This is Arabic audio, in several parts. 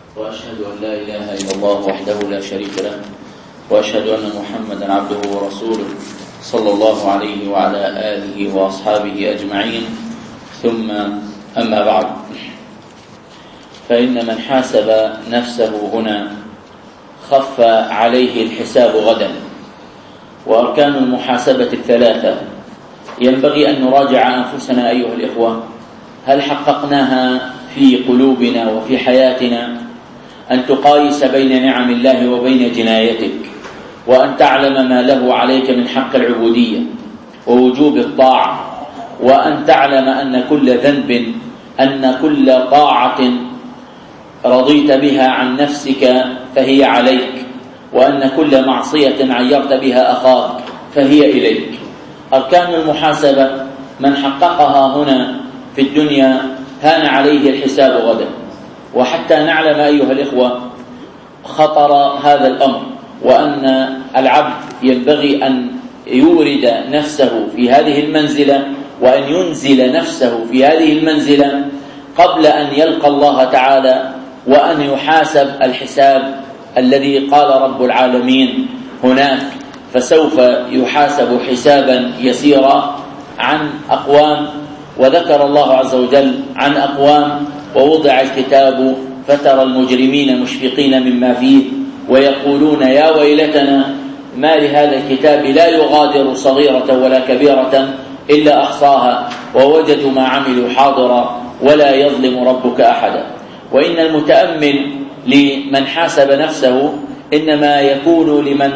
وأشهد أن لا إله إلا الله وحده لا شريك له، وأشهد أن محمدا عبده ورسوله صلى الله عليه وعلى آله وأصحابه أجمعين. ثم أما بعد، فإن من حاسب نفسه هنا خف عليه الحساب غدا. وأركان المحاسبة الثلاثة ينبغي أن نراجع أنفسنا أيها الإخوة، هل حققناها في قلوبنا وفي حياتنا؟ أن تقايس بين نعم الله وبين جنايتك، وأن تعلم ما له عليك من حق العبودية ووجوب الطاعة، وأن تعلم أن كل ذنب، أن كل طاعة رضيت بها عن نفسك فهي عليك، وأن كل معصية عيرت بها أخاك فهي إليك. أركان المحاسبة من حققها هنا في الدنيا هان عليه الحساب غدا. وحتى نعلم أيها الإخوة خطر هذا الأمر، وأن العبد ينبغي أن يورد نفسه في هذه المنزلة، وأن ينزل نفسه في هذه المنزلة قبل أن يلقى الله تعالى، وأن يحاسب الحساب الذي قال رب العالمين هناك فسوف يحاسب حسابا يسيرا عن أقوام. وذكر الله عز وجل عن أقوام: ووضع الكتاب فترى المجرمين مشفقين مما فيه ويقولون يا ويلتنا ما لهذا الكتاب لا يغادر صغيرة ولا كبيرة إلا أحصاها ووجدوا ما عملوا حاضرا ولا يظلم ربك أحدا. وإن المتأمل لمن حاسب نفسه إنما يكون لمن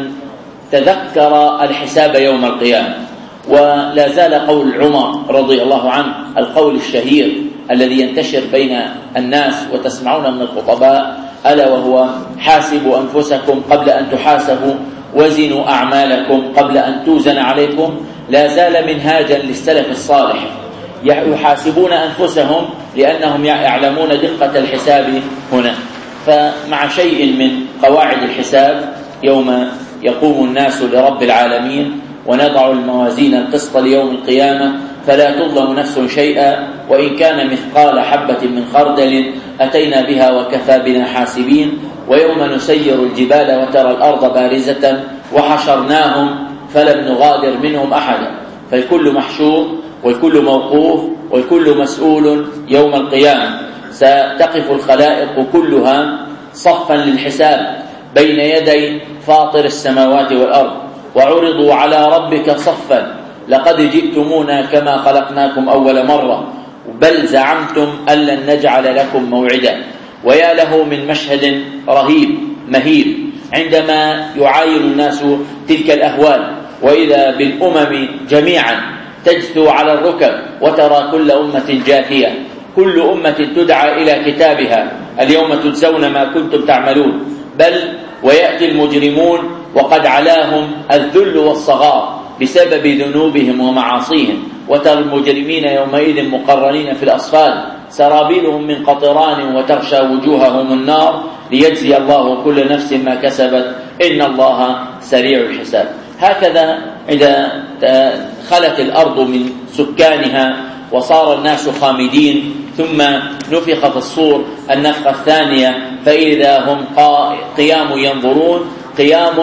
تذكر الحساب يوم القيامة. ولا زال قول عمر رضي الله عنه القول الشهير الذي ينتشر بين الناس وتسمعون من الخطباء، ألا وهو: حاسبوا أنفسكم قبل أن تحاسبوا، وزنوا أعمالكم قبل أن توزن عليكم. لا زال منهاجا للسلف الصالح، يحاسبون أنفسهم لأنهم يعلمون دقة الحساب هنا. فمع شيء من قواعد الحساب يوم يقوم الناس لرب العالمين ونضع الموازين القسط ليوم القيامة فلا تظلم نفس شيئا، وإن كان مثقال حبة من خردل أتينا بها وكفى بنا حاسبين. ويوم نسير الجبال وترى الأرض بارزة وحشرناهم فلم نغادر منهم أحدا. فالكل محشور والكل موقوف والكل مسؤول يوم القيامة. ستقف الخلائق كلها صفا للحساب بين يدي فاطر السماوات والأرض، وعرضوا على ربك صفا لقد جئتمونا كما خلقناكم أول مرة بل زعمتم أن لن نجعل لكم موعدا. ويا له من مشهد رهيب مهيب عندما يعاين الناس تلك الأهوال، وإذا بالأمم جميعا تجثو على الركب وترى كل أمة جاثية، كل أمة تدعى إلى كتابها: اليوم تجزون ما كنتم تعملون. بل ويأتي المجرمون وقد علاهم الذل والصغار بسبب ذنوبهم ومعاصيهم، وترى المجرمين يومئذ مقرنين في الأصفاد سرابيلهم من قطران وتغشى وجوههم النار ليجزي الله كل نفس ما كسبت إن الله سريع الحساب. هكذا إذا خلت الأرض من سكانها وصار الناس خامدين ثم نفخ في الصور النفخة الثانية فإذا هم قيام ينظرون، قيام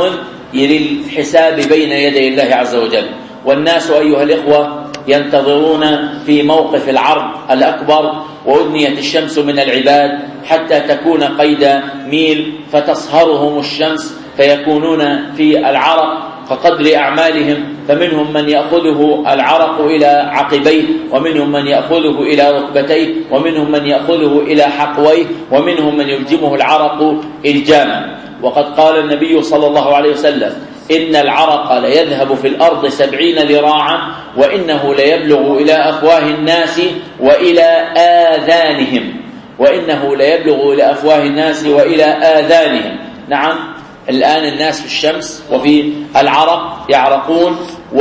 للحساب بين يدي الله عز وجل. والناس أيها الإخوة ينتظرون في موقف العرض الأكبر، وأدنيت الشمس من العباد حتى تكون قيد ميل فتصهرهم الشمس فيكونون في العرق كقدر أعمالهم، فمنهم من يأخذه العرق إلى عقبيه، ومنهم من يأخذه إلى ركبتيه، ومنهم من يأخذه إلى حقويه، ومنهم من يلجمه العرق إلجاما. وقد قال النبي صلى الله عليه وسلم: إن العرق ليذهب في الأرض 70 ذراعا وإنه ليبلغ إلى أفواه الناس وإلى آذانهم، وإنه ليبلغ إلى أفواه الناس وإلى آذانهم. نعم، الآن الناس في الشمس وفي العرق يعرقون،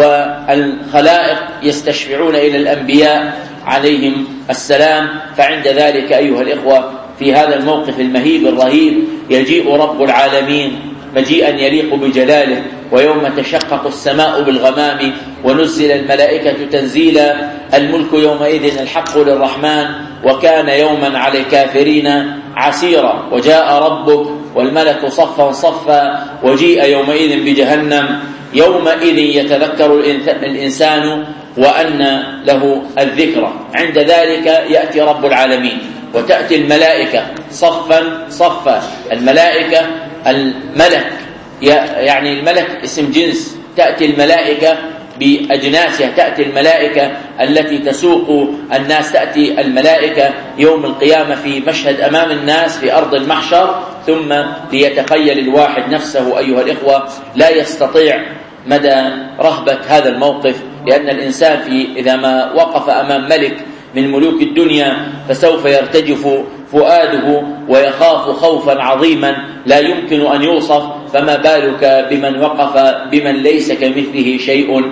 والخلائق يستشفعون إلى الأنبياء عليهم السلام. فعند ذلك أيها الإخوة في هذا الموقف المهيب الرهيب يجيء رب العالمين مجيئا يليق بجلاله، ويوم تشقق السماء بالغمام ونزل الملائكة تنزيلا، الملك يومئذ الحق للرحمن وكان يوما على الكافرين عسيرا وجاء ربك والملك صفا صفا وجيء يومئذ بجهنم يومئذ يتذكر الإنسان وأن له الذكرى. عند ذلك يأتي رب العالمين وتأتي الملائكة صفا صفا. الملائكة الملك يعني الملك اسم جنس، تأتي الملائكة بأجناسها، تأتي الملائكة التي تسوق الناس، تأتي الملائكة يوم القيامة في مشهد أمام الناس في أرض المحشر. ثم ليتخيل الواحد نفسه أيها الإخوة لا يستطيع مدى رهبة هذا الموقف، لأن الإنسان إذا ما وقف أمام ملك من ملوك الدنيا فسوف يرتجف فؤاده ويخاف خوفا عظيما لا يمكن أن يوصف، فما بالك بمن وقف بمن ليس كمثله شيء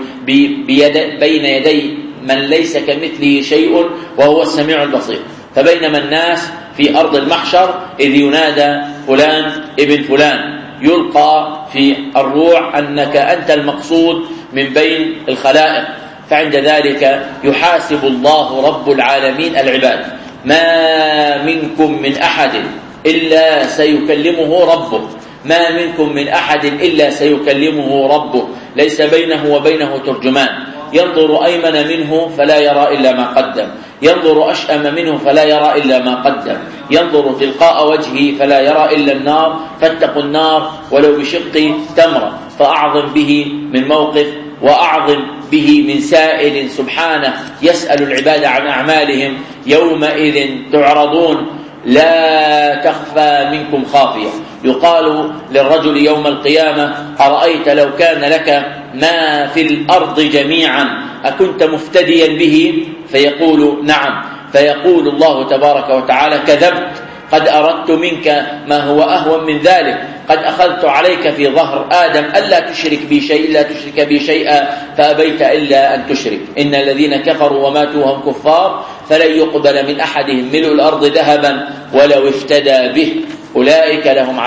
بين يدي من ليس كمثله شيء وهو السميع البصير. فبينما الناس في أرض المحشر إذ ينادى فلان ابن فلان، يلقى في الروح أنك أنت المقصود من بين الخلائق. فعند ذلك يحاسب الله رب العالمين العباد. ما منكم من أحد إلا سيكلمه ربه، ما منكم من أحد إلا سيكلمه ربه، ليس بينه وبينه ترجمان. ينظر أيمن منه فلا يرى إلا ما قدم، ينظر أشأم منه فلا يرى إلا ما قدم، ينظر تلقاء وجهه فلا يرى إلا النار، فاتقوا النار ولو بشق تمرة. فأعظم به من موقف وأعظم به من سائل سبحانه يسأل العباد عن أعمالهم. يومئذ تعرضون لا تخفى منكم خافية. يقال للرجل يوم القيامة أرأيت لو كان لك ما في الأرض جميعا أكنت مفتديا به؟ فيقول نعم. فيقول الله تبارك وتعالى كذبت، قد أردت منك ما هو أهون من ذلك، قد أخذت عليك في ظهر آدم ألا تشرك بي شيئا فأبيت إلا أن تشرك. إن الذين كفروا وماتوا وهم كفار فلن يقبل من أحدهم ملء الأرض ذهبا ولو افتدى به أولئك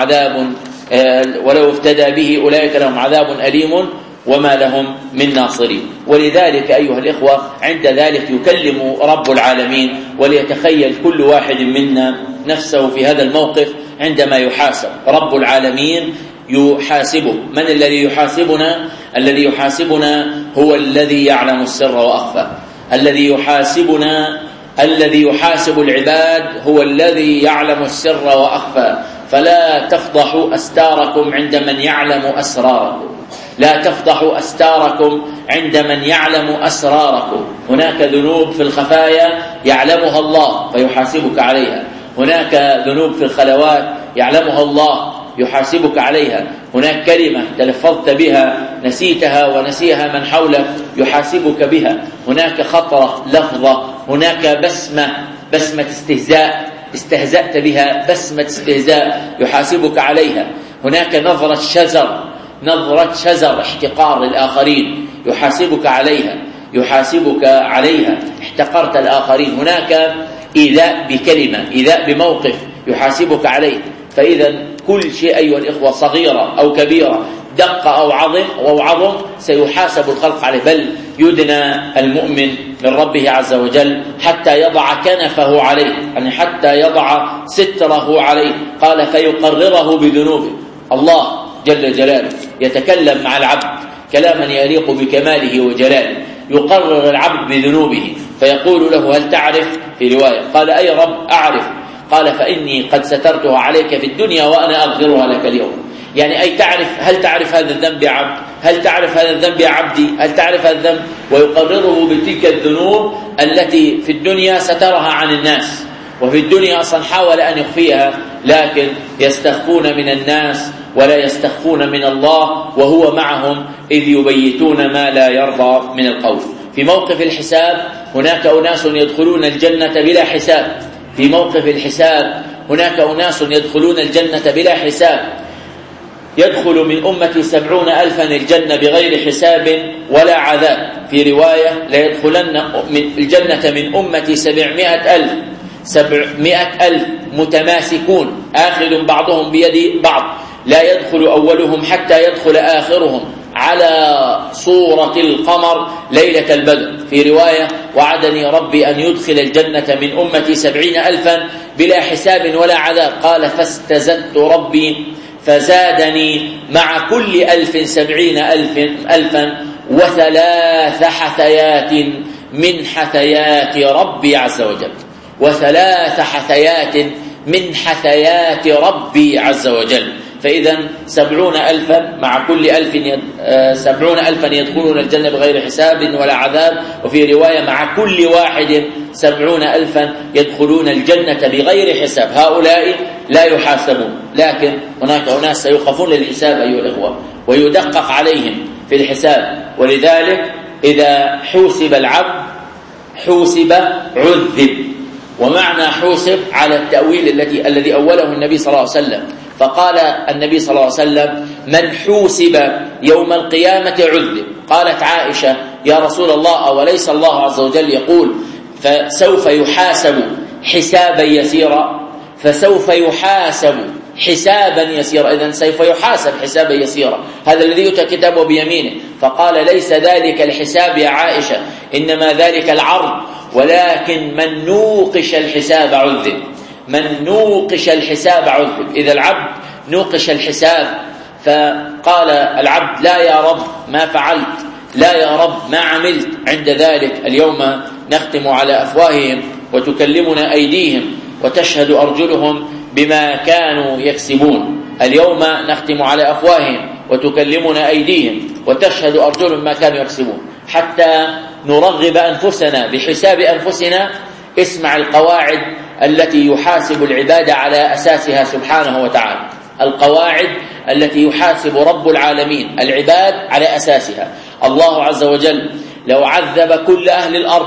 لهم عذاب أليم وما لهم من ناصرين. ولذلك أيها الإخوة عند ذلك يكلم رب العالمين، وليتخيل كل واحد منا نفسه في هذا الموقف عندما يحاسب رب العالمين. يحاسبه. من الذي يحاسبنا؟ الذي يحاسبنا هو الذي يعلم السر وأخفى. الذي يحاسب العباد هو الذي يعلم السر وأخفى. فلا تفضحوا أستاركم عند من يعلم أسراركم، لا تفضحوا أستاركم عند من يعلم أسراركم. هناك ذنوب في الخفايا يعلمها الله فيحاسبك عليها، هناك ذنوب في الخلوات يعلمها الله يحاسبك عليها، هناك كلمة تلفظت بها نسيتها ونسيها من حولك يحاسبك بها، هناك خطرة لفظة، هناك بسمة استهزأت بها بسمة استهزاء يحاسبك عليها، هناك نظرة شزر احتقار للآخرين يحاسبك عليها احتقرت الآخرين، هناك إيذاء بكلمة، إيذاء بموقف يحاسبك عليه. فإذا كل شيء أيها الإخوة صغيرة أو كبيرة دق أو عظم سيحاسب الخلق عليه. بل يدنى المؤمن من ربه عز وجل حتى يضع كنفه عليه، يعني حتى يضع ستره عليه. قال فيقرره بذنوبه. الله جل جلاله يتكلم مع العبد كلاما يليق بكماله وجلاله، يقرر العبد بذنوبه فيقول له هل تعرف؟ في رواية قال أي رب أعرف، قال فإني قد سترتها عليك في الدنيا وأنا أغفرها لك اليوم. يعني أي هل تعرف هذا الذنب يا عبد؟ هل تعرف هذا الذنب يا عبدي؟ هل تعرف هذا الذنب؟ ويقرره بتلك الذنوب التي في الدنيا سترها عن الناس، وفي الدنيا أصلا حاول أن يخفيها، لكن يستخفون من الناس ولا يستخفون من الله، وهو معهم إذ يبيتون ما لا يرضى من القول. في موقف الحساب هناك أناس يدخلون الجنة بلا حساب. في موقف الحساب هناك أناس يدخلون الجنة بلا حساب. يدخل من أمتي 70,000 الجنة بغير حساب ولا عذاب. في رواية لا يدخلن الجنة من أمتي 700,000 متماسكون آخذ بعضهم بيد بعض، لا يدخل أولهم حتى يدخل آخرهم على صورة القمر ليلة البدر. في رواية وعدني ربي أن يدخل الجنة من أمتي 70,000 بلا حساب ولا عذاب. قال فاستزدت ربي فزادني مع كل 1070 وثلاث حثيات من حثيات ربي عز وجل. وثلاث حثيات من حثيات ربي عز وجل. فإذا 70,000 مع كل 70,000 يدخلون الجنة بغير حساب ولا عذاب. وفي رواية مع كل واحد 70,000 يدخلون الجنة بغير حساب. هؤلاء لا يحاسبون، لكن هناك أناس سيوقفون للحساب أيها الإخوة ويدقق عليهم في الحساب. ولذلك إذا حوسب العبد حوسب عذب. ومعنى حوسب على التأويل الذي أوله النبي صلى الله عليه وسلم. فقال النبي صلى الله عليه وسلم من حوسب يوم القيامة عذب. قالت عائشة يا رسول الله أوليس الله عز وجل يقول فسوف يحاسب حسابا يسيرا؟ فسوف يحاسب حسابا يسيرا، إذن سوف يحاسب حسابا يسيرا، هذا الذي يؤتى كتابه بيمينه. فقال ليس ذلك الحساب يا عائشة، إنما ذلك العرض، ولكن من نوقش الحساب عذب. من نوقش الحساب عذب. إذا العبد نوقش الحساب فقال العبد لا يا رب ما فعلت، لا يا رب ما عملت، عند ذلك اليوم نختم على أفواههم وتكلمنا أيديهم وتشهد أرجلهم بما كانوا يكسبون. اليوم نختم على أفواههم وتكلمنا أيديهم وتشهد أرجلهم بما كانوا يكسبون. حتى نرغب أنفسنا بحساب أنفسنا، اسمع القواعد التي يحاسب العباد على أساسها سبحانه وتعالى. القواعد التي يحاسب رب العالمين العباد على أساسها. الله عز وجل لو عذب كل أهل الأرض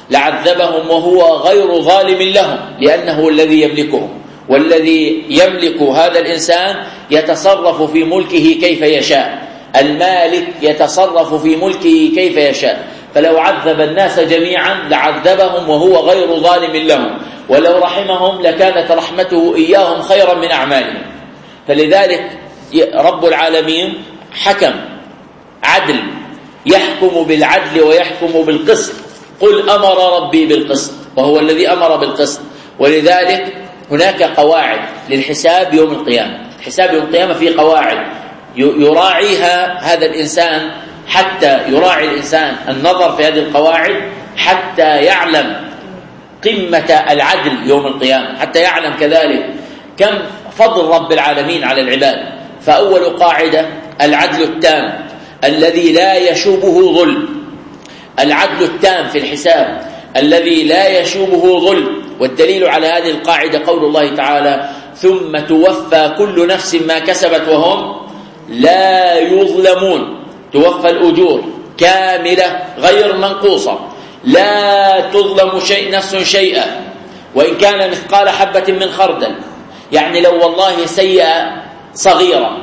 لعذبهم وهو غير ظالم لهم، لأنه الذي يملكهم، والذي يملك هذا الإنسان يتصرف في ملكه كيف يشاء. المالك يتصرف في ملكه كيف يشاء. فلو عذب الناس جميعا لعذبهم وهو غير ظالم لهم، ولو رحمهم لكانت رحمته إياهم خيرا من أعمالهم. فلذلك رب العالمين حكم عدل، يحكم بالعدل ويحكم بالقسط. قل أمر ربي بالقسط، وهو الذي أمر بالقسط. ولذلك هناك قواعد للحساب يوم القيامة. حساب يوم القيامة فيه قواعد يراعيها هذا الإنسان، حتى يراعي الإنسان النظر في هذه القواعد حتى يعلم قمة العدل يوم القيامة، حتى يعلم كذلك كم فضل رب العالمين على العباد. فأول قاعدة العدل التام الذي لا يشوبه ظلم. العدل التام في الحساب الذي لا يشوبه ظلم. والدليل على هذه القاعدة قول الله تعالى ثم توفى كل نفس ما كسبت وهم لا يظلمون. توفى الأجور كاملة غير منقوصة، لا تظلم نفس شيئا وإن كان مثقال حبة من خردل. يعني لو والله سيئة صغيرة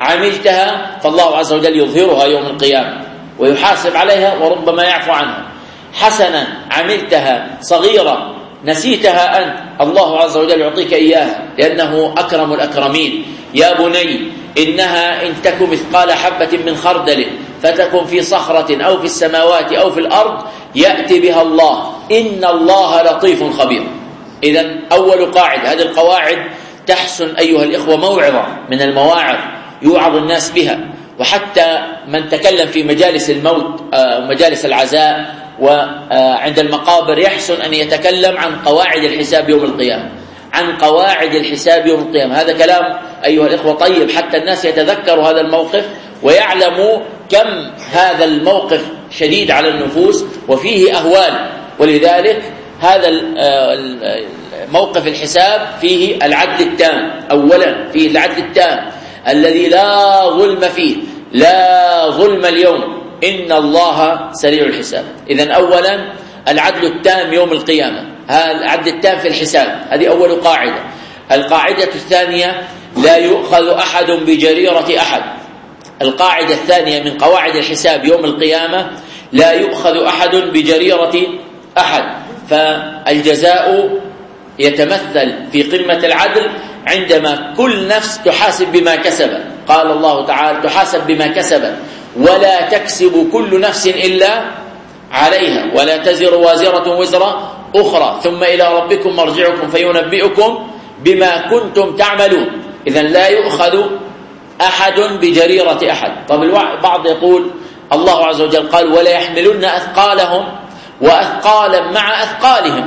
عملتها فالله عز وجل يظهرها يوم القيامة ويحاسب عليها وربما يعفو عنها. حسنة عملتها صغيرة نسيتها أنت، الله عز وجل يعطيك إياها لأنه أكرم الأكرمين. يا بني إنها إن تك مثقال حبة من خردل فتكن في صخرة أو في السماوات أو في الأرض يأتي بها الله إن الله لطيف خبير. إذن أول قاعدة، هذه القواعد تحسن أيها الإخوة موعظة من المواعظ يوعظ الناس بها. وحتى من تكلم في مجالس الموت ومجالس العزاء وعند المقابر يحسن أن يتكلم عن قواعد الحساب يوم القيامة، عن قواعد الحساب يوم القيامة. هذا كلام أيها الإخوة طيب حتى الناس يتذكروا هذا الموقف ويعلموا كم هذا الموقف شديد على النفوس وفيه أهوال. ولذلك هذا موقف الحساب فيه العدل التام. أولا فيه العدل التام الذي لا ظلم فيه، لا ظلم اليوم، إن الله سريع الحساب. إذن أولا العدل التام يوم القيامة، هذا العدل التام في الحساب، هذه أول قاعدة. القاعدة الثانية لا يؤخذ أحد بجريرة أحد. القاعدة الثانية من قواعد الحساب يوم القيامة لا يؤخذ أحد بجريرة أحد. فالجزاء يتمثل في قمة العدل عندما كل نفس تحاسب بما كسبت. قال الله تعالى تحاسب بما كسبت ولا تكسب كل نفس إلا عليها ولا تزر وازرة وزر أخرى ثم إلى ربكم مرجعكم فينبئكم بما كنتم تعملون. إذن لا يؤخذ أحد بجريرة أحد. طب البعض يقول الله عز وجل قال ولا يحملن أثقالهم وأثقالا مع أثقالهم،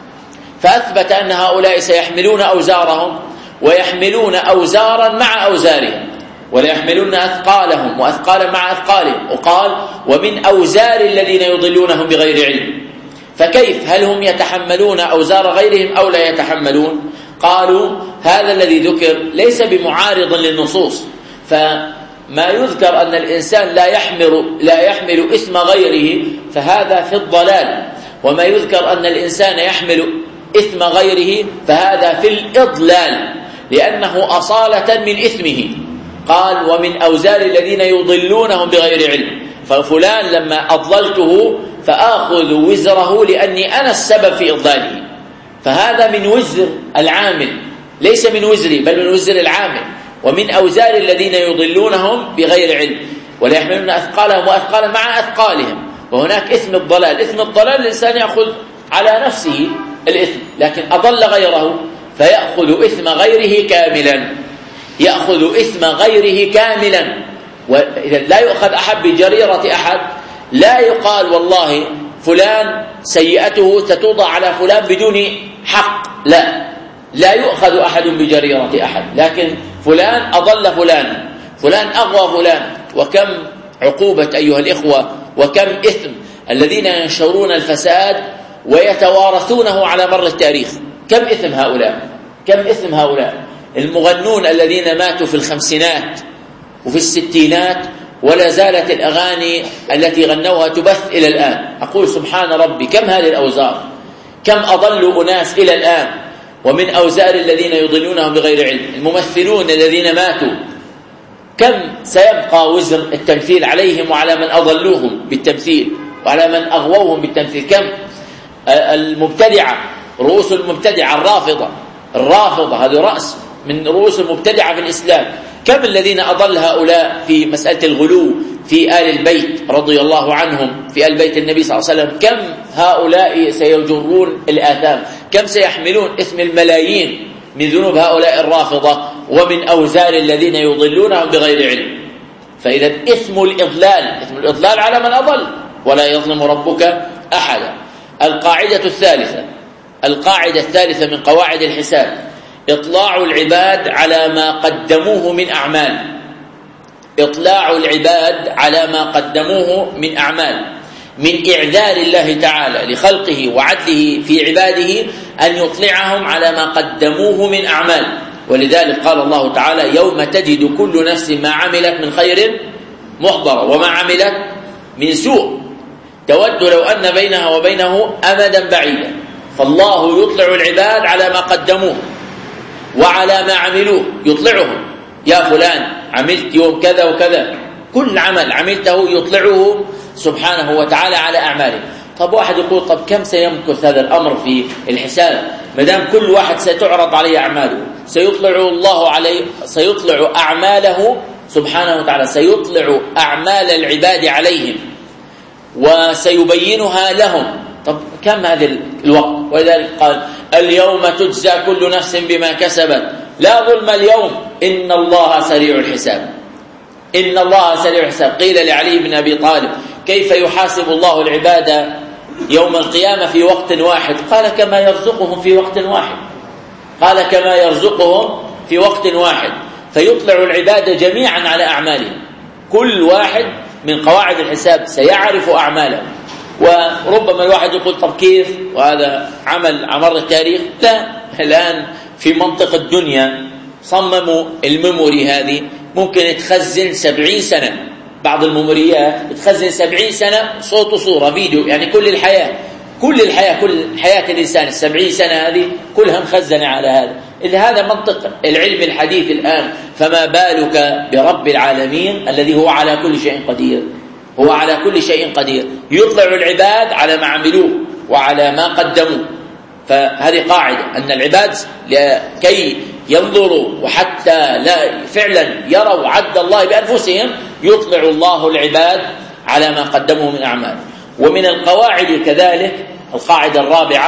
فأثبت أن هؤلاء سيحملون أوزارهم ويحملون أوزارا مع أوزارهم، ولا يحملن أثقالهم وأثقالا مع أثقالهم، وقال ومن أوزار الذين يضلونهم بغير علم. فكيف؟ هل هم يتحملون أوزار غيرهم أو لا يتحملون؟ قالوا هذا الذي ذكر ليس بمعارض للنصوص، فما يذكر أن الإنسان لا يحمل إثم غيره فهذا في الضلال، وما يذكر أن الإنسان يحمل إثم غيره فهذا في الإضلال، لأنه أصالة من إثمه. قال ومن أوزار الذين يضلونهم بغير علم، ففلان لما أضللته فآخذ وزره لأني أنا السبب في إضلاله، فهذا من وزر العامل ليس من وزري بل من وزر العامل. ومن أوزار الذين يضلونهم بغير علم ولا يحملون أثقالهم وأثقالا مع أثقالهم. وهناك إثم الضلال، إثم الضلال الإنسان يأخذ على نفسه الإثم، لكن أضل غيره فيأخذ إثم غيره كاملا، يأخذ إثم غيره كاملا. وإذا لا يؤخذ أحد بجريرة أحد، لا يقال والله فلان سيئته ستوضع على فلان بدون حق، لا يؤخذ أحد بجريرة أحد، لكن فلان أضل فلان، فلان أغوى فلان. وكم عقوبة أيها الإخوة، وكم إثم الذين ينشرون الفساد ويتوارثونه على مر التاريخ. كم إثم هؤلاء، كم إثم هؤلاء المغنون الذين ماتوا في الخمسينات وفي الستينات ولا زالت الأغاني التي غنوها تبث إلى الآن. أقول سبحان ربي كم هذه الأوزار، كم أضلوا أناس إلى الآن. ومن أوزار الذين يضلونهم بغير علم الممثلون الذين ماتوا، كم سيبقى وزر التمثيل عليهم وعلى من أضلوهم بالتمثيل وعلى من أغووهم بالتمثيل. كم المبتدعة، رؤوس المبتدعة الرافضة هذا رأس من رؤوس المبتدعة في الإسلام، كم الذين أضل هؤلاء في مسألة الغلو في آل البيت رضي الله عنهم، في آل بيت النبي صلى الله عليه وسلم. كم هؤلاء سيجرون الآثام، كم سيحملون اسم الملايين من ذنوب هؤلاء الرافضة. ومن أوزار الذين يضلونهم بغير علم. فإذا اسم الإضلال على من أضل، ولا يظلم ربك أحدا. القاعدة الثالثة من قواعد الحساب إطلاع العباد على ما قدموه من أعمال. إطلاع العباد على ما قدموه من أعمال، من إعذار الله تعالى لخلقه وعدله في عباده أن يطلعهم على ما قدموه من أعمال. ولذلك قال الله تعالى يوم تجد كل نفس ما عملت من خير محضرة وما عملت من سوء تود لو أن بينها وبينه أمدا بعيدا. فالله يطلع العباد على ما قدموه وعلى ما عملوه، يطلعهم يا فلان عملت يوم كذا وكذا، كل عمل عملته يطلعه سبحانه وتعالى على أعماله. طب واحد يقول طب كم سيمكث هذا الأمر في الحساب؟ مدام كل واحد ستعرض عليه أعماله، سيطلع أعماله سبحانه وتعالى، سيطلع أعمال العباد عليهم وسيبينها لهم. طب كم هذا الوقت؟ ولذلك قال اليوم تجزى كل نفس بما كسبت لا ظلم اليوم إن الله سريع الحساب. إن الله سريع الحساب. قيل لعلي بن أبي طالب كيف يحاسب الله العباد يوم القيامة في وقت واحد؟ قال كما يرزقهم في وقت واحد. قال كما يرزقهم في وقت واحد. فيطلع العباد جميعا على أعمالهم، كل واحد من قواعد الحساب سيعرف أعماله. وربما الواحد يقول طب كيف وهذا عمل عمر التاريخ؟ لا، الآن في منطقة الدنيا صمموا الميموري هذه ممكن تخزن 70 سنة، بعض الميموريات تخزن 70 سنة صوت وصورة فيديو، يعني كل حياة الإنسان 70 سنة هذه كلها مخزنة على هذا. إذا هذا منطق العلم الحديث الآن، فما بالك برب العالمين الذي هو على كل شيء قدير. هو على كل شيء قدير، يطلع العباد على ما عملوه وعلى ما قدموا. فهذه قاعدة أن العباد كي ينظروا وحتى لا فعلا يروا عد الله بأنفسهم يطلع الله العباد على ما قدموا من أعمال. ومن القواعد كذلك القاعدة الرابعة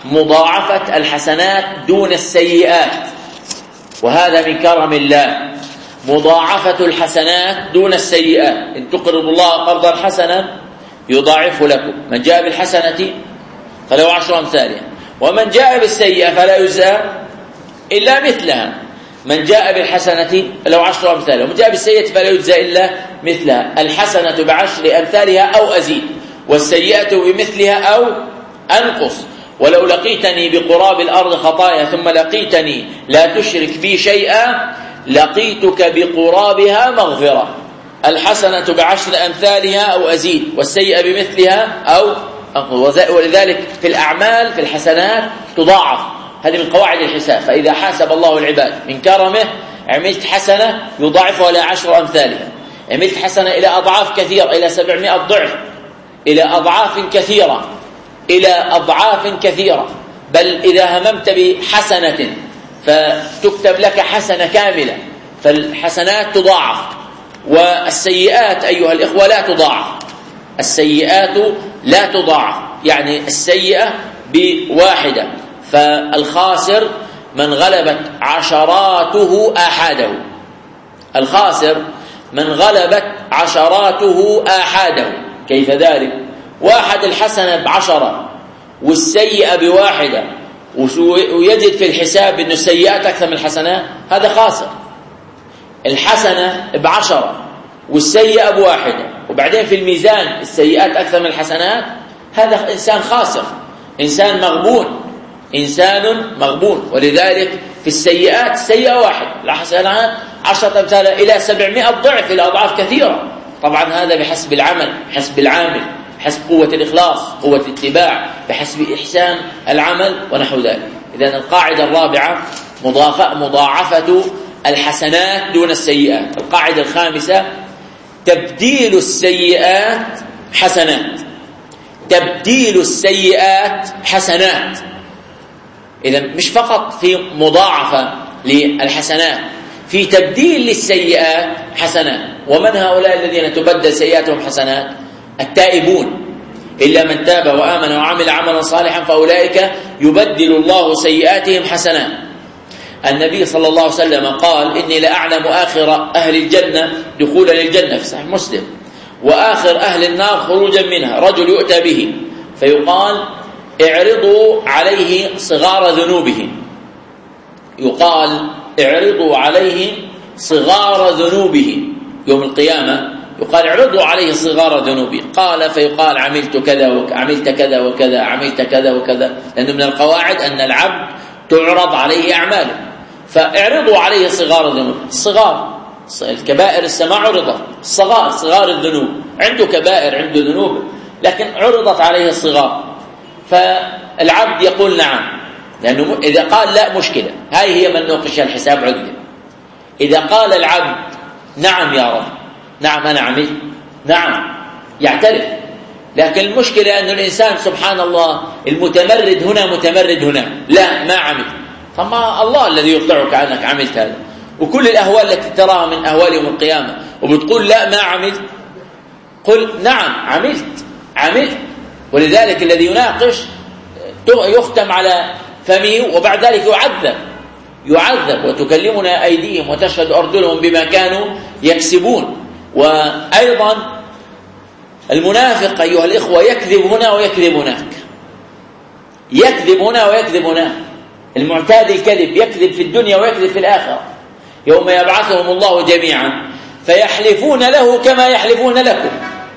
مضاعفة الحسنات دون السيئات، وهذا من كرم الله، مضاعفة الحسنات دون السيئات. إن تقرضوا الله قرضا حسنا يضاعفه لكم، من جاء بالحسنة فله 10 أمثالها، ومن جاء بالسيئة فلا يجزى إلا مثلها. من جاء بالحسنة فله 10 أمثالها، ومن جاء بالسيئة فلا يجزى إلا مثلها. الحسنة ب10 أمثالها أو أزيد، والسيئة بمثلها أو أنقص. ولو لقيتني بقراب الأرض خطايا ثم لقيتني لا تشرك بي شيئا لقيتك بقرابها مغفرة. الحسنة ب10 أمثالها أو أزيد، والسيئة بمثلها أو أنقص. ولذلك في الأعمال في الحسنات تضاعف، هذه من قواعد الحساب. فإذا حاسب الله العباد من كرمه، عملت حسنة يضاعفها إلى 10 أمثالها، عملت حسنة إلى أضعاف كثيرة، إلى 700 ضعف، إلى أضعاف كثيرة، إلى أضعاف كثيرة. بل إذا هممت بحسنة فتكتب لك حسنة كاملة. فالحسنات تضاعف، والسيئات أيها الإخوة لا تضاعف. السيئات لا تضاعف، يعني السيئة ب1. فالخاسر من غلبت عشراته آحاده، الخاسر من غلبت عشراته آحاده. كيف ذلك؟ واحد الحسنة ب10 والسيئة ب1، ويجد في الحساب أن السيئات أكثر من الحسنات، هذا خاسر. الحسنة ب10 والسيئة ب1، وبعدين في الميزان السيئات أكثر من الحسنات، هذا إنسان خاسر، إنسان مغبون، إنسان مغبون. ولذلك في السيئات السيئة 1، الحسنات 10 أمثالها إلى 700 ضعف، إلى أضعاف كثيرة. طبعا هذا بحسب العمل، بحسب العامل، بحسب قوة الإخلاص، قوة الاتباع، بحسب إحسان العمل ونحو ذلك. إذن القاعدة الرابعة مضاعفة الحسنات دون السيئات. القاعدة الخامسة تبديل السيئات حسنات، تبديل السيئات حسنات. إذن مش فقط في مضاعفة للحسنات، في تبديل للسيئات حسنات. ومن هؤلاء الذين تبدل سيئاتهم حسنات؟ التائبون. إلا من تاب وآمن وعمل عملا صالحا فأولئك يبدل الله سيئاتهم حسنات. النبي صلى الله عليه وسلم قال: إني لأعلم آخر أهل الجنة دخولا للجنة، في صحيح مسلم، وآخر أهل النار خروجا منها، رجل يؤتى به فيقال: اعرضوا عليه صغار ذنوبهم. يقال: اعرضوا عليه صغار ذنوبه يوم القيامة، يقال: اعرضوا عليه صغار ذنوبه. قال فيقال: عملت كذا وعملت كذا وكذا، عملت كذا وكذا. لأنه من القواعد أن العبد تعرض عليه أعماله، فاعرضوا عليه صغار الذنوب. الصغار الكبائر السماء عرضت، الصغار صغار الذنوب، عنده كبائر عنده ذنوب، لكن عرضت عليه الصغار. فالعبد يقول نعم، لأنه إذا قال لا مشكلة، هاي هي من نوقش الحساب عدل. إذا قال العبد نعم يا رب، نعم أنا عملت، نعم، يعترف. لكن المشكلة أن الإنسان سبحان الله المتمرد هنا متمرد هنا، لا ما عمل. فما الله الذي يقطعك عنك عملت هذا. وكل الأهوال التي تراها من أهوال يوم القيامة وبتقول لا ما عملت، قل نعم عملت. ولذلك الذي يناقش يختم على فمه، وبعد ذلك يعذب وتكلمنا أيديهم وتشهد أرجلهم بما كانوا يكسبون. وأيضا المنافق أيها الإخوة يكذب هنا ويكذب هناك، يكذب هنا ويكذب هناك. المعتاد الكذب يكذب في الدنيا ويكذب في الآخرة. يوم يبعثهم الله جميعا فيحلفون له كما يحلفون لكم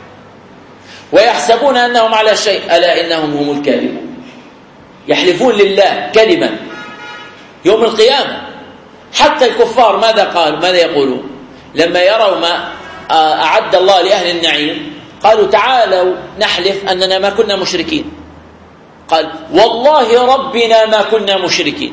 ويحسبون أنهم على شيء، ألا إنهم هم الكاذبون. يحلفون لله كذبا يوم القيامة. حتى الكفار ماذا يقولون لما يروا ما أعد الله لأهل النعيم؟ قالوا تعالوا نحلف أننا ما كنا مشركين. قال والله ربنا ما كنا مشركين،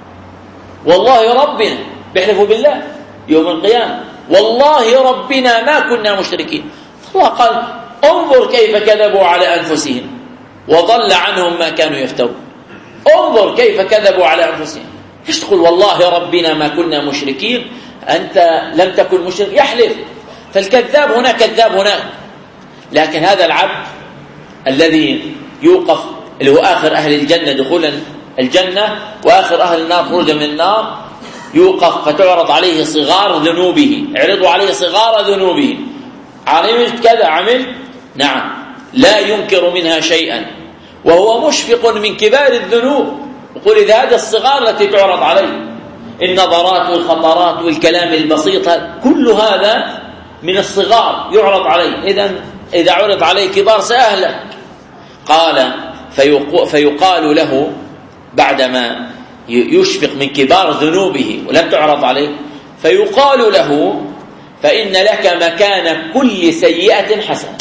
والله ربنا، بيحلفوا بالله يوم القيامة، والله ربنا ما كنا مشركين. الله قال انظر كيف كذبوا على أنفسهم وضل عنهم ما كانوا يفترون. انظر كيف كذبوا على أنفسهم. ايش تقول والله ربنا ما كنا مشركين؟ أنت لم تكن مشرك، يحلف. فالكذاب هنا كذاب هناك. لكن هذا العبد الذي يوقف اللي هو آخر أهل الجنة دخولا الجنة وآخر أهل النار خروجا من النار، يوقف فتعرض عليه صغار ذنوبه، اعرضوا عليه صغار ذنوبه، عملت كذا عملت، نعم، لا ينكر منها شيئا، وهو مشفق من كبار الذنوب. يقول إذا هذه الصغار التي تعرض عليه، النظرات والخطرات والكلام البسيط، كل هذا من الصغار يعرض عليه، إذا عرض عليه كبار سأهلك. قال فيقال له بعدما يشفق من كبار ذنوبه ولم تعرض عليه، فيقال له فإن لك مكان كل سيئة حسنة،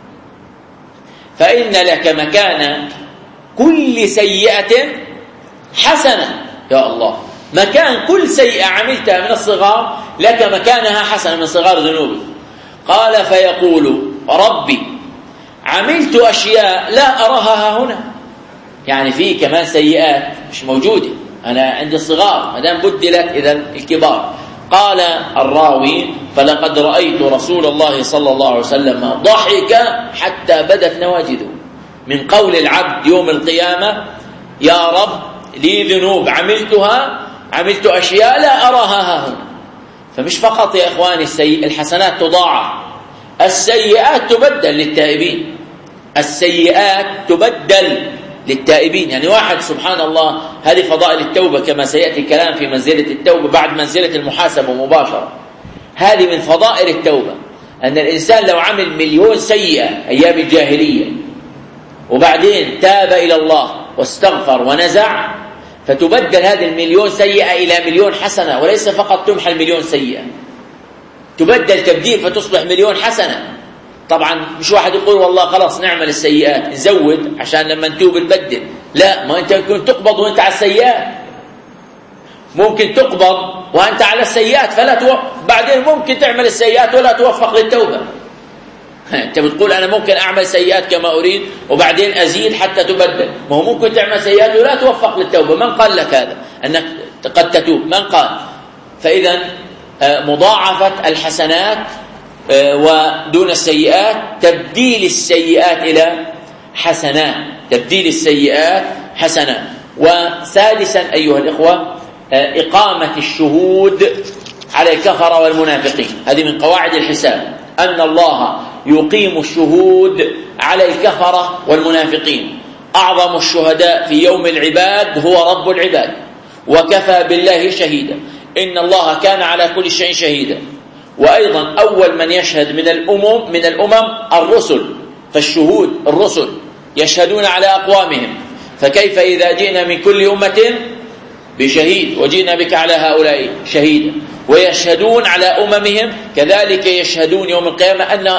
فإن لك مكان كل سيئة حسنة. يا الله، مكان كل سيئة عملتها من الصغار لك مكانها حسنة من صغار ذنوبك. قال فيقول ربي عملت أشياء لا أراها هنا، يعني في كمان سيئات مش موجودة، أنا عندي الصغار ما دام بدلت إذا الكبار. قال الراوي فلقد رأيت رسول الله صلى الله عليه وسلم ضحك حتى بدت نواجذه من قول العبد يوم القيامة يا رب لي ذنوب عملت أشياء لا أراها هنا. فمش فقط يا إخواني الحسنات تضاعف، السيئات تبدل للتائبين، السيئات تبدل للتائبين. يعني واحد سبحان الله، هذه فضائل التوبة كما سيأتي الكلام في منزلة التوبة بعد منزلة المحاسبة مباشرة. هذه من فضائل التوبة، أن الإنسان لو عمل 1,000,000 سيئة أيام الجاهلية وبعدين تاب إلى الله واستغفر ونزع، فتبدل هذه 1,000,000 سيئة إلى 1,000,000 حسنة، وليس فقط تمحى 1,000,000 سيئة، تبدل تبديل فتصبح 1,000,000 حسنة. طبعا مش واحد يقول والله خلاص نعمل السيئات نزود عشان لما نتوب نبدل، لا، ما أنت ممكن تقبض وأنت على السيئات، ممكن تقبض وأنت على السيئات بعدين ممكن تعمل السيئات ولا توفق للتوبة. أنت بتقول أنا ممكن أعمل سيئات كما أريد وبعدين أزيد حتى تبدل، ما هو ممكن تعمل سيئات ولا توفق للتوبة. من قال لك هذا أنك قد تتوب؟ من قال؟ فإذا مضاعفة الحسنات ودون السيئات، تبديل السيئات إلى حسنات، تبديل السيئات حسنات. وسادسا أيها الإخوة إقامة الشهود على الكفرة والمنافقين، هذه من قواعد الحساب، أن الله يقيم الشهود على الكفرة والمنافقين. أعظم الشهداء في يوم العباد هو رب العباد، وكفى بالله شهيدا، إن الله كان على كل شيء شهيدا. وأيضا أول من يشهد من الأمم الرسل، فالشهود الرسل يشهدون على أقوامهم، فكيف إذا جئنا من كل أمة بشهيد وجئنا بك على هؤلاء شهيدا. ويشهدون على أممهم، كذلك يشهدون يوم القيامة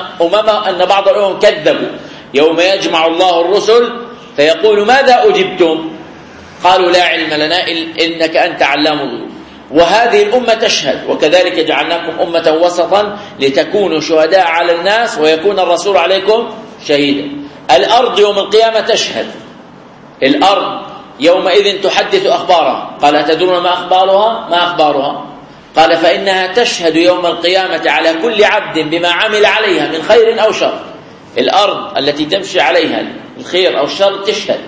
أن بعض الأمم كذبوا، يوم يجمع الله الرسل فيقول ماذا أجبتم؟ قالوا لا علم لنا إنك أنت علام الغيوب. وهذه الأمة تشهد، وكذلك جعلناكم أمة وسطا لتكونوا شهداء على الناس ويكون الرسول عليكم شهيدا. الأرض يوم القيامة تشهد، الأرض يومئذ تحدث أخبارها. قال أتدرون ما أخبارها؟ قال فإنها تشهد يوم القيامة على كل عبد بما عمل عليها من خير أو شر. الأرض التي تمشي عليها الخير أو الشر تشهد،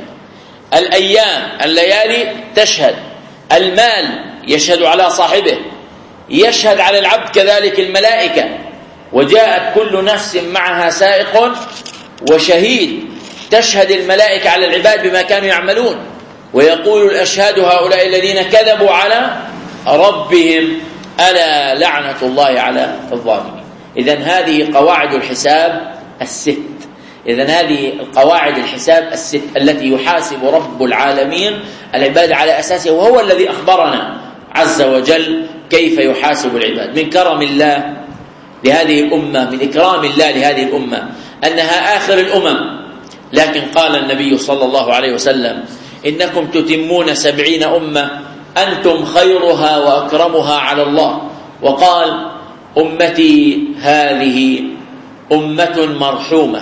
الأيام الليالي تشهد، المال يشهد على صاحبه، يشهد على العبد كذلك الملائكة، وجاءت كل نفس معها سائق وشهيد، تشهد الملائكة على العباد بما كانوا يعملون، ويقول الأشهاد هؤلاء الذين كذبوا على ربهم ألا لعنة الله على الظالمين. إذن هذه قواعد الحساب الست، إذن هذه القواعد الحساب الست التي يحاسب رب العالمين العباد على أساسها، وهو الذي أخبرنا عز وجل كيف يحاسب العباد. من كرم الله لهذه الأمة، من إكرام الله لهذه الأمة أنها آخر الأمم، لكن قال النبي صلى الله عليه وسلم إنكم تتمون 70 أمة أنتم خيرها وأكرمها على الله. وقال أمتي هذه أمة مرحومة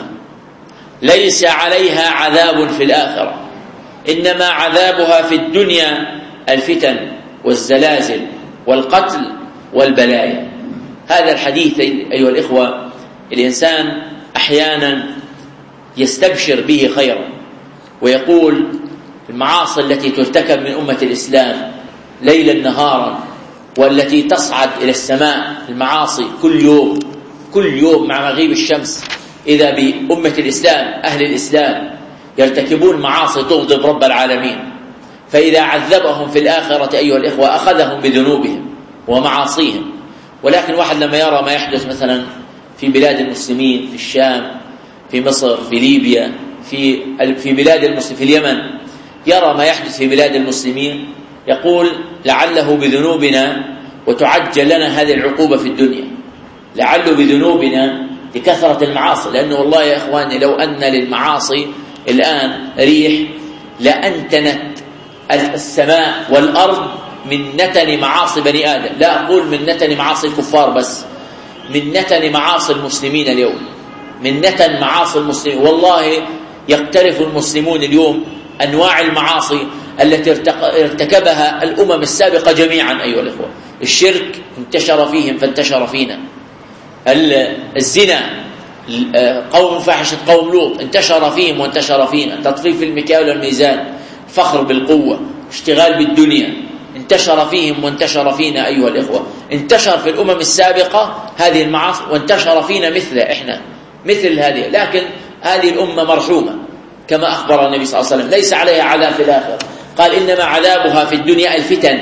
ليس عليها عذاب في الآخرة، إنما عذابها في الدنيا الفتن والزلازل والقتل والبلايا. هذا الحديث أيها الإخوة الإنسان أحيانا يستبشر به خيرا، ويقول المعاصي التي ترتكب من أمة الإسلام ليلا نهارا والتي تصعد إلى السماء، المعاصي كل يوم مع مغيب الشمس إذا بأمة الإسلام أهل الإسلام يرتكبون معاصي تغضب رب العالمين، فإذا عذبهم في الآخرة أيها الإخوة أخذهم بذنوبهم ومعاصيهم. ولكن واحد لما يرى ما يحدث مثلا في بلاد المسلمين، في الشام، في مصر، في ليبيا، في بلاد المسلمين، في اليمن، يرى ما يحدث في بلاد المسلمين يقول لعله بذنوبنا وتعجل لنا هذه العقوبة في الدنيا، لعله بذنوبنا لكثرة المعاصي. لأنه والله يا إخواني لو أن للمعاصي الآن ريح لأنتنت السماء والأرض من نتن معاصي بني آدم، لا أقول من نتن معاصي الكفار بس، من نتن معاصي المسلمين اليوم، من نتن معاصي المسلمين. والله يقترف المسلمون اليوم أنواع المعاصي التي ارتكبها الأمم السابقة جميعا أيها الإخوة. الشرك انتشر فيهم فانتشر فينا، الزنا، قوم فاحشة قوم لوط انتشر فيهم وانتشر فينا، تطفيف المكيال والميزان، فخر بالقوة، اشتغال بالدنيا، انتشر فيهم وانتشر فينا أيها الإخوة. انتشر في الأمم السابقة هذه المعاصي وانتشر فينا إحنا مثل هذه، لكن هذه الأمة مرحومة كما أخبر النبي صلى الله عليه وسلم ليس عليها عذاب في الآخرة، قال إنما عذابها في الدنيا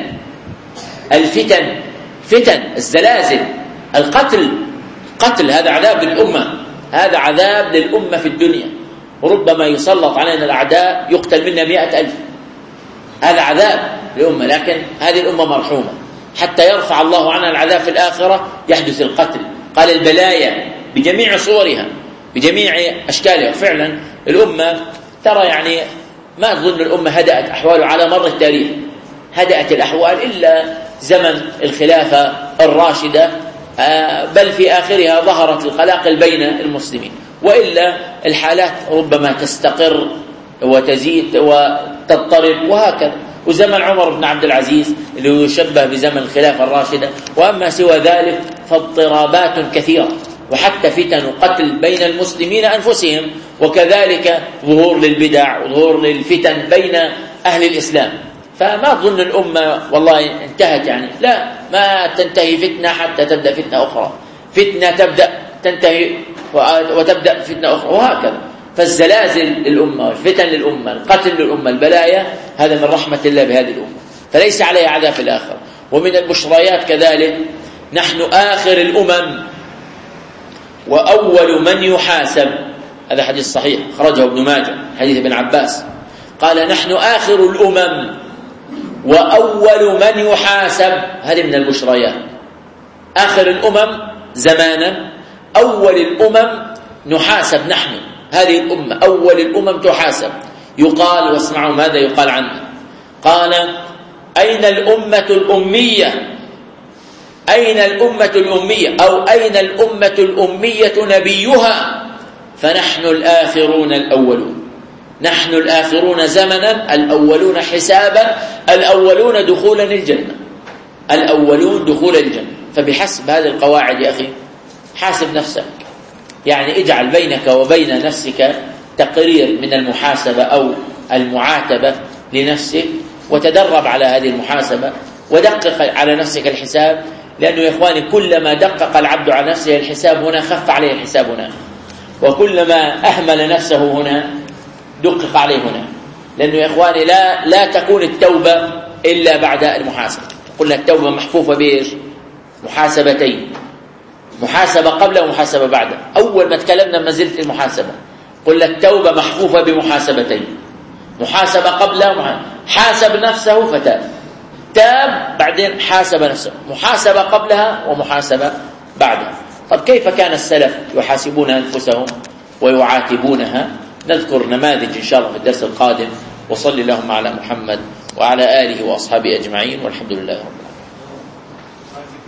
الفتن، الزلازل، القتل، هذا عذاب للأمة، هذا عذاب للأمة في الدنيا. وربما يسلط علينا الأعداء يقتل منا 100,000، هذا عذاب للأمة، لكن هذه الأمة مرحومة حتى يرفع الله عنها العذاب في الآخرة. يحدث القتل، قال البلايا بجميع صورها بجميع أشكالها. فعلا الأمة ترى يعني ما تظن الأمة هدأت أحواله على مر التاريخ، هدأت الأحوال إلا زمن الخلافة الراشدة، بل في آخرها ظهرت القلاقل بين المسلمين، وإلا الحالات ربما تستقر وتزيد وتضطرب وهكذا. وزمن عمر بن عبد العزيز اللي يشبه بزمن الخلافة الراشدة، وأما سوى ذلك فاضطرابات كثيرة، وحتى فتن وقتل بين المسلمين أنفسهم، وكذلك ظهور للبدع وظهور للفتن بين أهل الإسلام. فما تظن الأمة والله انتهت، يعني لا، ما تنتهي فتنة حتى تبدأ فتنة أخرى، فتنة تبدأ تنتهي وتبدأ فتنة أخرى وهكذا. فالزلازل للأمة، الفتن للأمة، القتل للأمة، البلايا، هذا من رحمة الله بهذه الأمة، فليس عليها عذاب في الآخرة. ومن البشريات كذلك نحن آخر الأمم وأول من يحاسب، هذا حديث صحيح خرجه ابن ماجه حديث ابن عباس، قال نحن آخر الأمم وأول من يحاسب. هذه من البشريات، آخر الأمم زمانا، أول الأمم نحاسب نحن، هذه الأمة أول الأمم تحاسب. يقال، واسمعوا ماذا يقال عنه، قال أين الأمة الأمية، أين الأمة الأمية، أو أين الأمة الأمية نبيها، فنحن الآخرون الأولون، نحن الآخرون زمنا، الأولون حسابا، الأولون دخولا الجنة، الأولون دخول الجنة. فبحسب هذه القواعد يا أخي حاسب نفسك، يعني اجعل بينك وبين نفسك تقرير من المحاسبة أو المعاتبة لنفسك، وتدرب على هذه المحاسبة، ودقق على نفسك الحساب. لأنه يا إخواني كلما دقق العبد على نفسه الحساب هنا خف عليه الحساب هنا، وكلما أهمل نفسه هنا دقق عليه هنا. لأنه يا إخواني لا تكون التوبة إلا بعد المحاسبة. قلنا التوبة محفوفة بإيش؟ محاسبتين، محاسبة قبل ومحاسبة بعد. أول ما تكلمنا ما زلت المحاسبة، قلنا التوبة محفوفة بمحاسبتين، محاسبة قبل حاسب نفسه فتاب، تاب بعدين حاسب نفسه، محاسبة قبلها ومحاسبة بعدها. طب كيف كان السلف يحاسبون أنفسهم ويعاتبونها؟ نذكر نماذج إن شاء الله في الدرس القادم. وصلي اللهم على محمد وعلى آله وأصحابه أجمعين، والحمد لله رب العالمين.